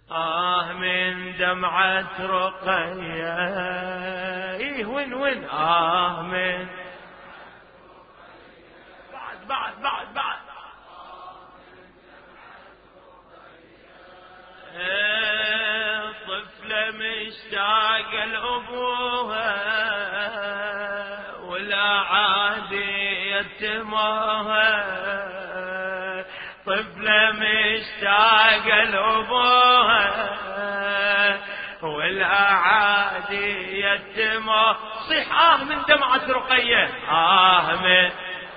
من دمعة رقية. إيه وين من بعد طفلة مشتاقة لأبوها ولا عادي يتمها. طفلة مشتاقة لأبوها ولا عادي يتمها. صيح من دمعة رقية. من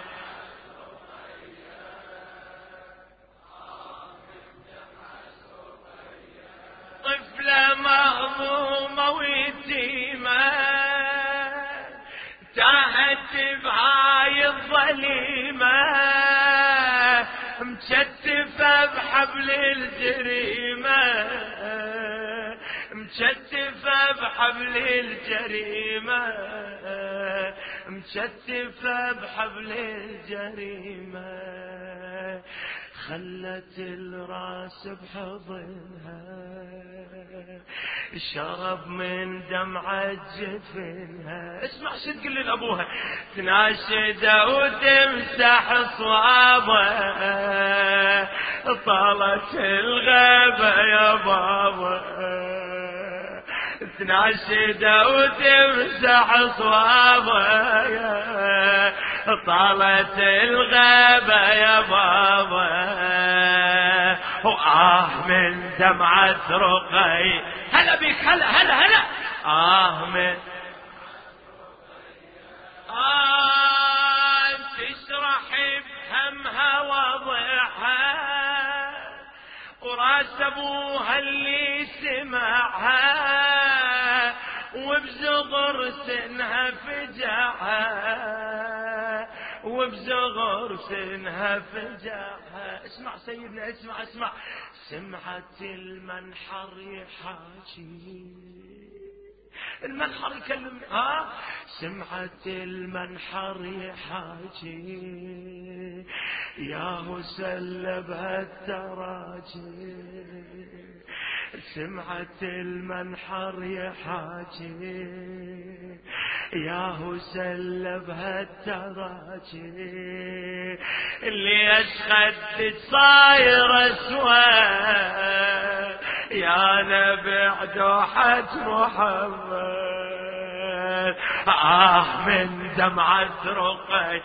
طفلة مهضومة ويتيمة تاهت بهاي الظليمة مشتفة بحبل الجريمة. مشتفة بحبل الجريمة. مشتفة بحبل الجريمة. خلت الراس بحضنها شرب من دمعة جفنها. اسمع شو تقول لأبوها. تناشد وتمسح صوابها طالت الغابة يا بابا. تناشد وتمسح صوابها طالت الغابة يا بابا. من دمعة رقي. هلا بك هلا من تشرح بهمها وضعها وراس ابوها اللي سمعها وبزغر سنها فجعها. وبزغر سنها فجعها. اسمع سيدنا اسمع. سمعت المنحر يحاكي. المنحر يكلمني. سمعت المنحر يحاكي يا سلب هالتراجي. سمعت المنحر يحاكي يا سلب هالتراجي. اللي اشخدك صاير اسود يا نبع دوحة محمد. من دمعة رقي.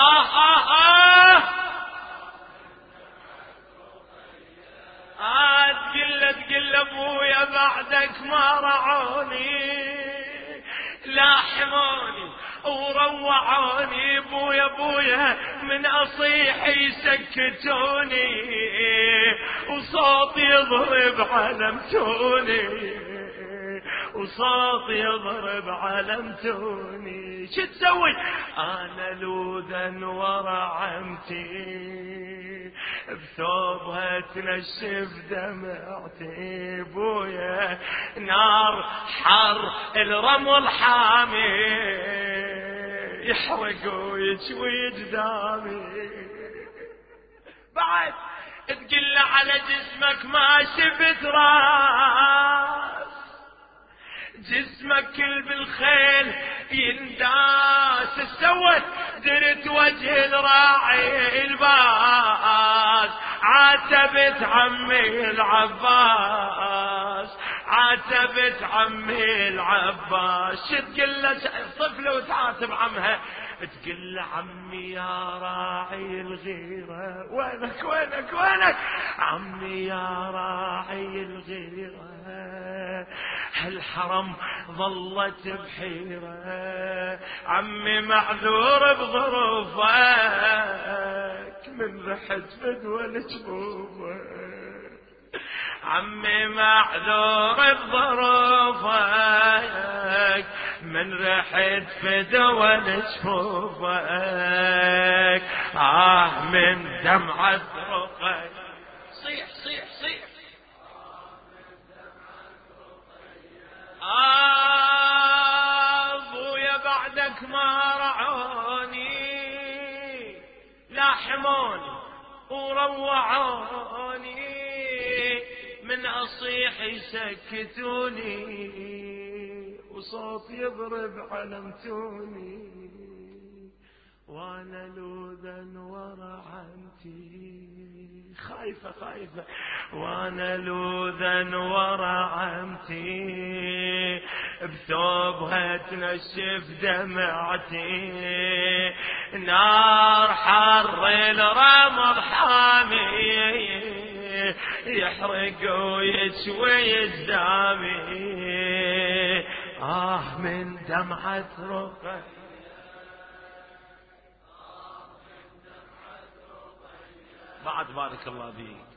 تقل ابويا بعدك ما رعوني لاحموني وروعوني. بويا من اصيح يسكتوني وصوت يضرب علمتوني. وصوت يضرب علمتوني. شو تسوي؟ انا لوذا ورا عمتي بثوبها تنشف دمعتي. بويا نار حر الرمل حامي يحرق ويشوي جدامي. بعد تقل على جسمك ما شفت راس. جسمك كل بالخيل ينداس. سوت درت وجه الراعي الباس عاتبت عمي العباس. عاتبت عمي العباس. تقول له طفله وتعاتب عمها. تقول له عمي يا راعي الغيرة. وينك عمي يا راعي الغيرة. هالحرم ظلت بحيرة. عمي معذور بظروفك من رحت فدوى لجبوبك. عمي معذور بظروفك من رحت فدوى لجبوبك. من دمعة رقية. صيح ابويا بعدك ما رعوني لاحموني وروعوني. من أصيح يسكتوني وصوت يضرب علمتوني وانا لوذا ورا عمتي خايفة خايفة وانا لوذا ورا عمتي بثوبها تنشف دمعتي نار حر الرمض حامي يحرق ويشوي الدامي من دمعة رقية بعد بارك الله بيك